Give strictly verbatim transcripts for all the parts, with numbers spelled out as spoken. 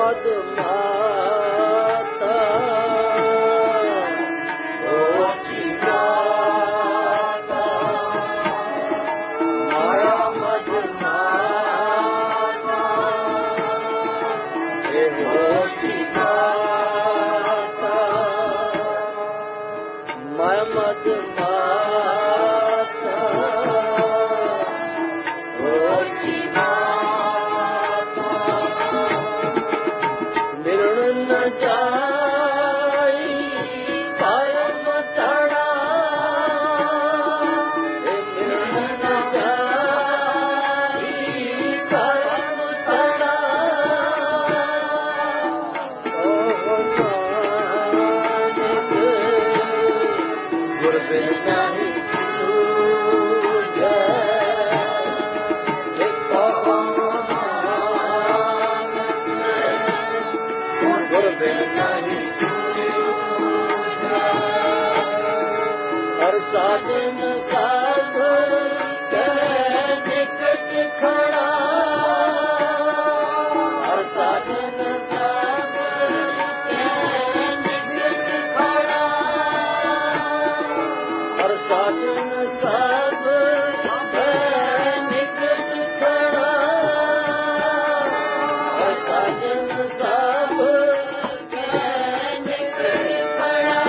मद माता ओची माता माया मद माता ओची माता माया मद माता ओची साधन साध के निकट खड़ा हर साधन साध के निकट खड़ा हर साधन साध के निकट खड़ा हर साधन साध के निकट खड़ा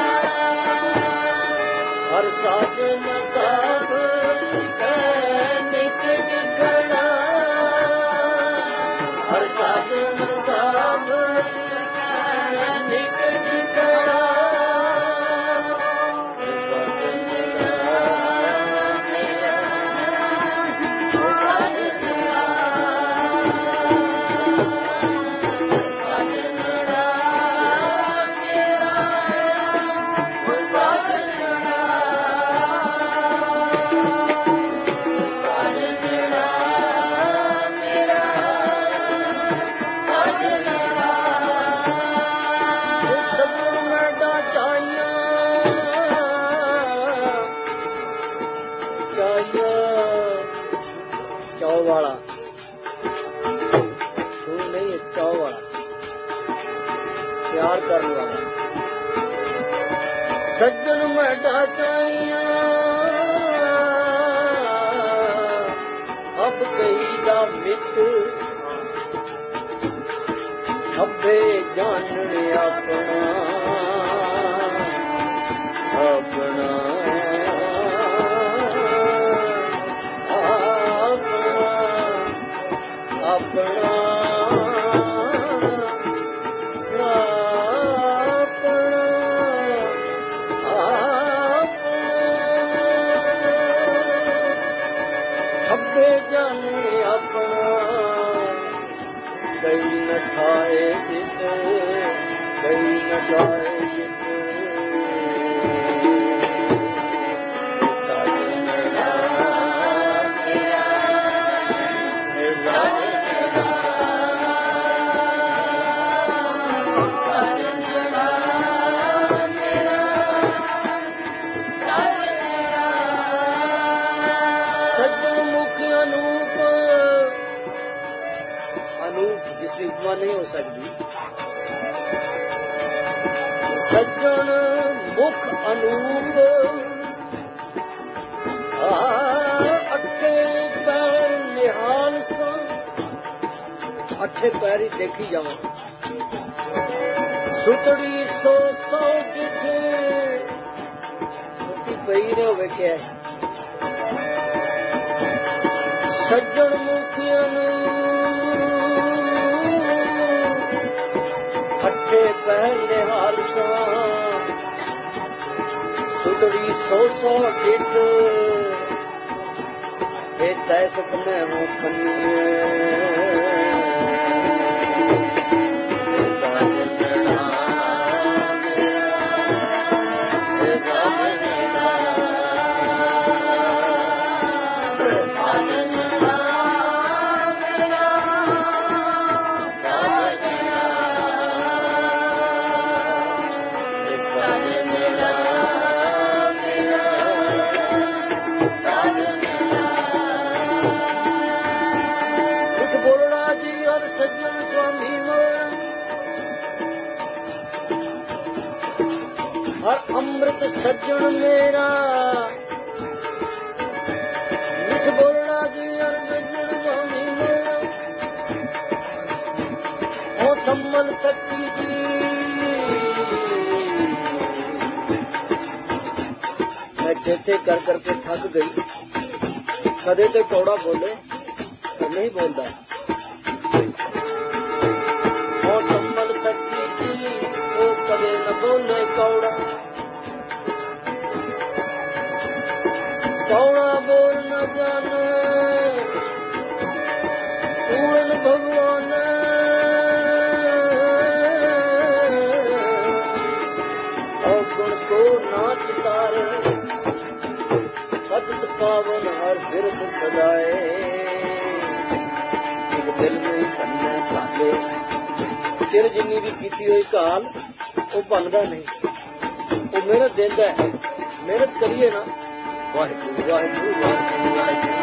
हर साधन साध के निकट खड़ा हर साधन साध के निकट खड़ा सज्जन मैडा चाहिए अब कहीदा मित अबे जानने अपना अपना अपना अपना जाने अपना कई न खाए जिसे कई न खाए जिसे नहीं हो सकती सज्जन मुख अनूप अठे पैर निहाल सा अठे पैर ही देखी जावा सुतड़ी सो सौ जिठे पई ने होवे क्या सज्जन मुख अनूप पहले हाल सा सुतड़ी सौ सौ टिट तय सपने हो ਅੰਮ੍ਰਿਤ ਸੱਜਣ ਮੇਰਾ ਮਿੱਠ ਬੋਲਣਾ ਜੀ ਅਰਜਨ ਗਾਮੀ ਮੇਰਾ ਉਹ ਸੰਮਲ ਸੱਚੀ ਜੀ मैं चेते कर करके थक गई कदे तो कौड़ा बोले तो नहीं बोलता और संभल सकती थी वो कदे न बोले कौड़ा कौड़ा बोल न जाने पूर्ण भगवान और गुण को ना चितारे सत पावन हर बिरद सदाए एक दिल में सन्ने चाले चिर जिन्नी भी कीती हुई काल वो बनता नहीं वो मेहनत देता है मेहनत करिए ना वाहिगुरू वाहिगुरू वाहिगुरू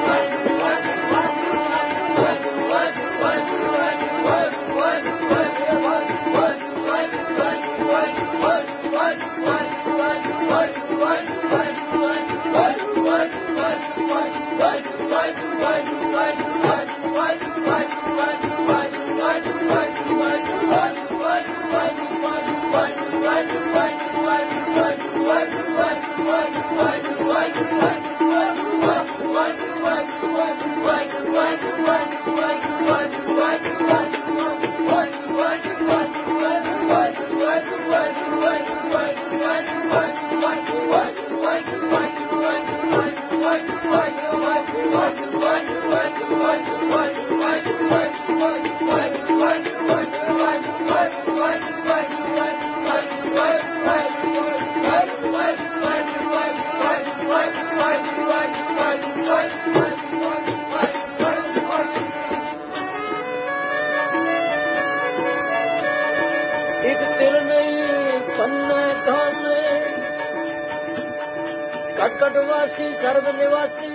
कटकटवासी सर्व निवासी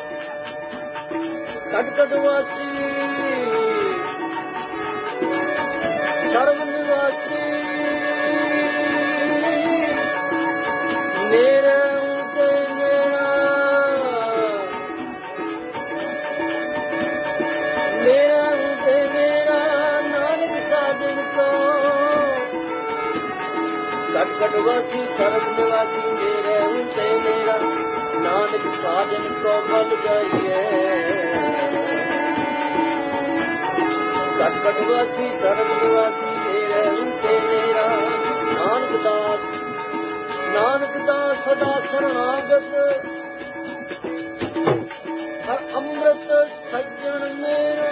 कटकटवासी सर्व निवासी मेरे उनके मेरा मेरा उनके मेरा नानक साधन को कटकटवासी सर्व निवासी मेरे उनसे मेरा नानक साधन को बल जाइए कटकटवासी सर्व निवासी मेरे उनसे मेरा नानक दास नानक दास सदा शरणागत हर अमृत सज्जन मेरा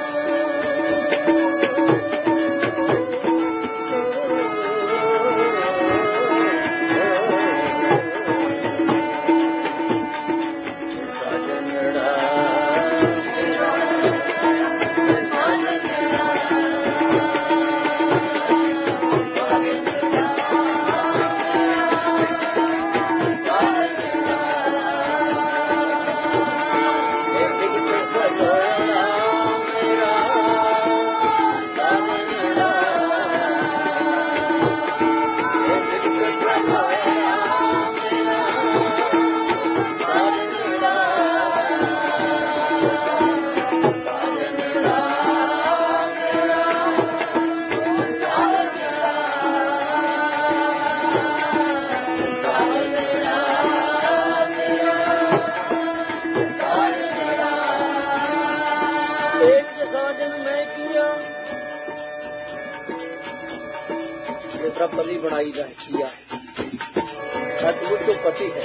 पति बनाई जा किया सचमुच तो पति है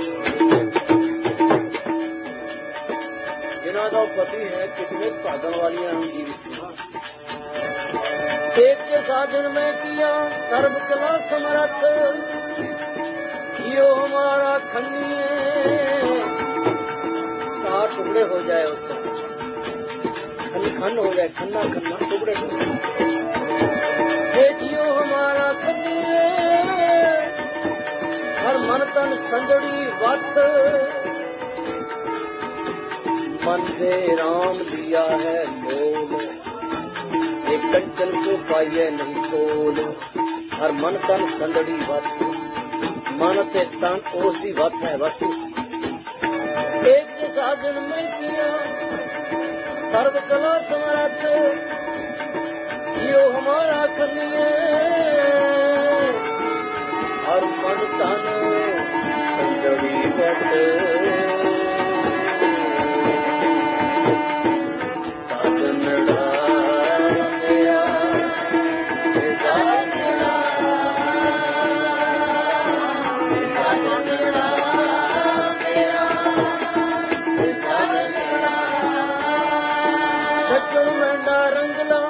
जिन्हों का पति है कितने भागन वाली एक के साधन में किया सर्व कला समर्थ यो हमारा खन्नी चार टुकड़े हो जाए उसका खन खन हो जाए खन्ना खन्ना टुकड़े हो जाए जियो हमारा खन्नी हर मन तन संजड़ी वत मन से राम दिया है बोल एक कंचन को पाइए नहीं तोल हर मन तन संजड़ी वत मन ते तन उस दी वत है वस्तु एक साधन में किया सर्व कला समर्थ यो हमारा करिए हर मन तन संजड़ी बट साधनड़ा मेरा साधनड़ा साधनड़ा मेरा साधनड़ा सचन मंडा रंगला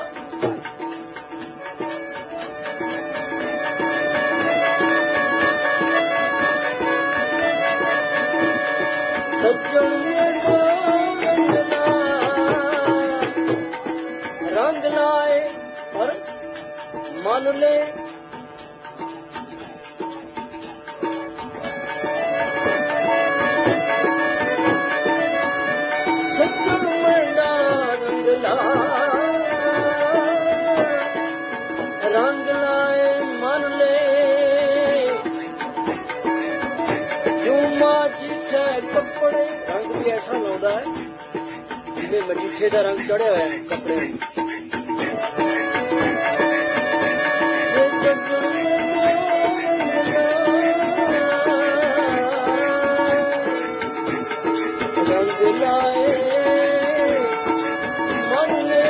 रंग लाए और मन ले सज्जन मेरा रंग लाए रंग लाए मन ले मजीठे कपड़े रंग भी ऐसा लाता है जिन्हें मजीठे का रंग चढ़े हुए हैं कपड़े रंग लाए मन ले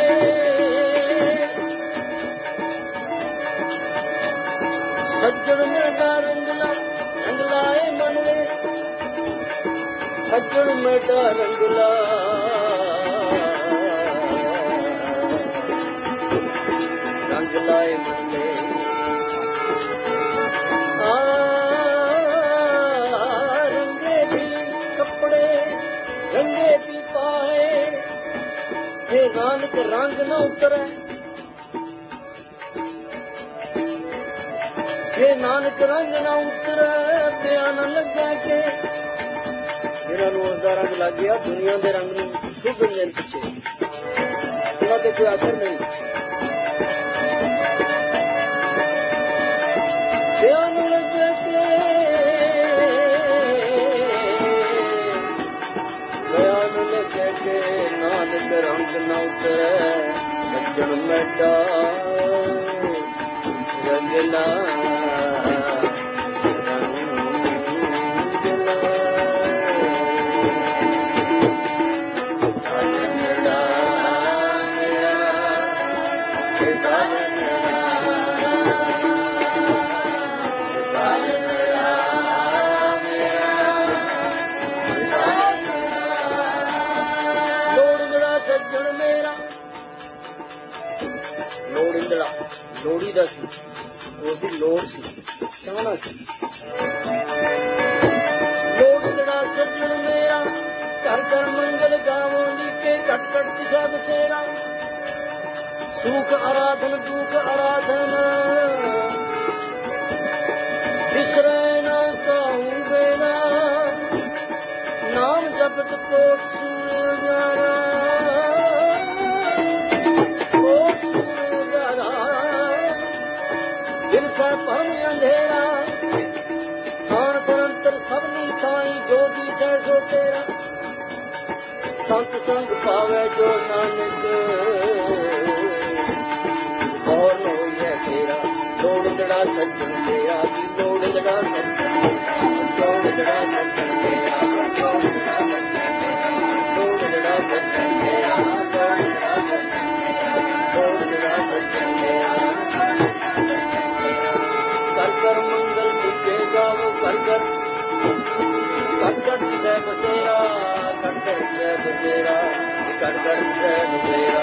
सज्जन मेरा रंग ला रंग लाए मन ले सज्जन मेरा रंगला रंग लाए मने रंगे भी कपड़े रंगे भी पाए हे नानक रंग न उतरे हे नानक रंग न उतरे बयान लगे के जिन्होंने उसका रंग लग गया दुनिया के रंग शुभ दिन पिछे उन्होंने कोई असर नहीं बयान लगे बयान लगे के नानक रंग न उतरे सज्जन मेरा रंगला लोड़ी दा सी उसकी लोड़ सी चाहना सी लोड़दा सज्जन मेरा घर घर मंगल गावों के कट कट दिशा बसेरा सुख आराधन दुख आराधन बिसरे ना कहूँ बेरा नाम जपत कोट सूर्यारा परम अंधेरा खान परंतर सबनी साई जो दी जय सो तेरा संत संग पावे जो नानक और न होइए तेरा लोड़ जड़ा सज्जन तेरा लोड़ जड़ा सज्जन लोड़ जड़ा सज्जन तेरा लोड़ जड़ा सज्जन तेरा लोड़ जड़ा सज्जन तेरा कर कर मंगल दिखे गावो कर कर कर कर जय बसेरा कर कर जय बसेरा कर कर जय बसेरा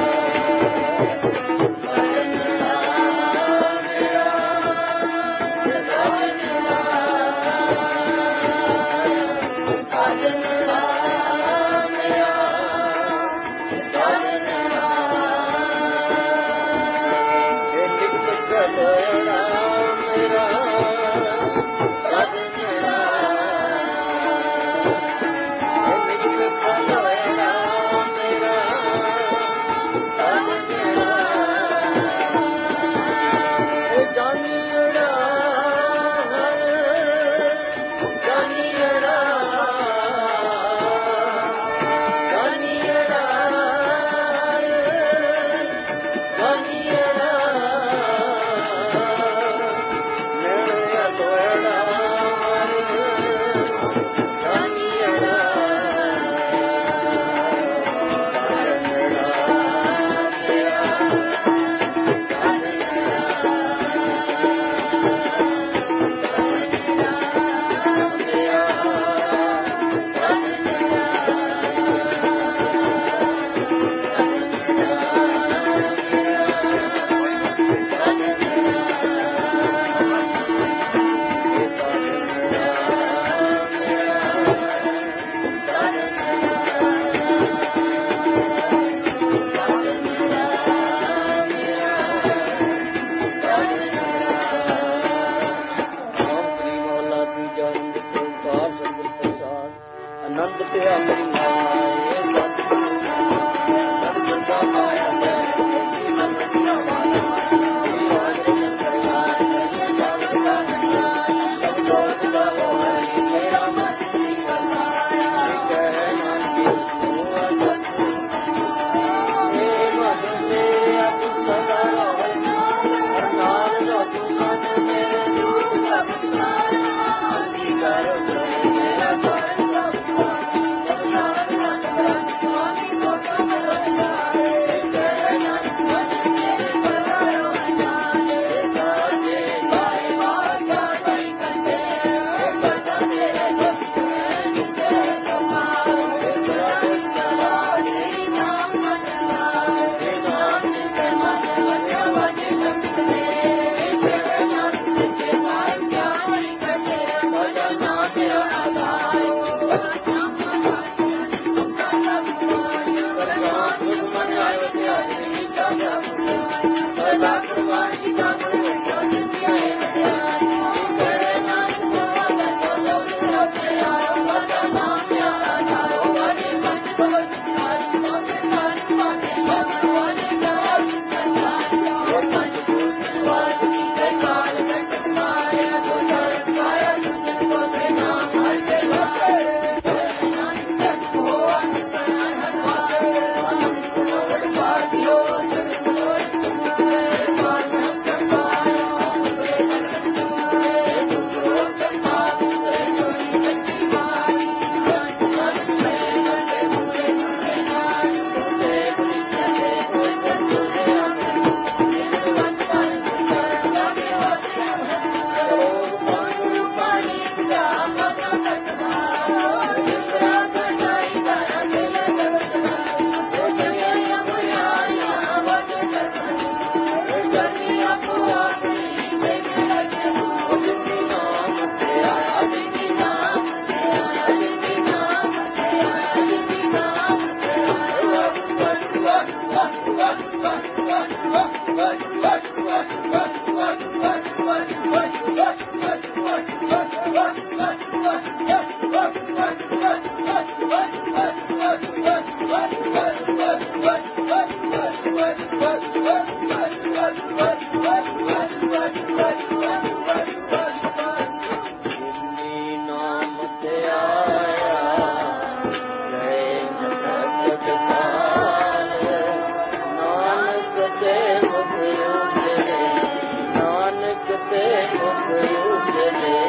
ਸੁਖ ਉਜਲੇ